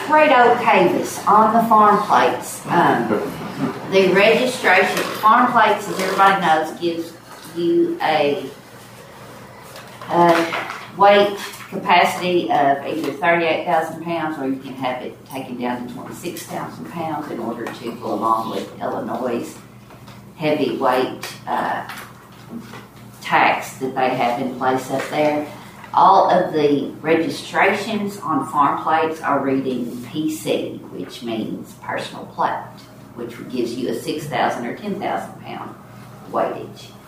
Great Oak Cavis on the farm plates. The registration, farm plates, as everybody knows, gives you a weight capacity of either 38,000 pounds or you can have it taken down to 26,000 pounds in order to go along with Illinois' heavyweight tax that they have in place up there. All of the registrations on farm plates are reading PC, which means personal plate, which gives you a 6,000 or 10,000 pound weightage.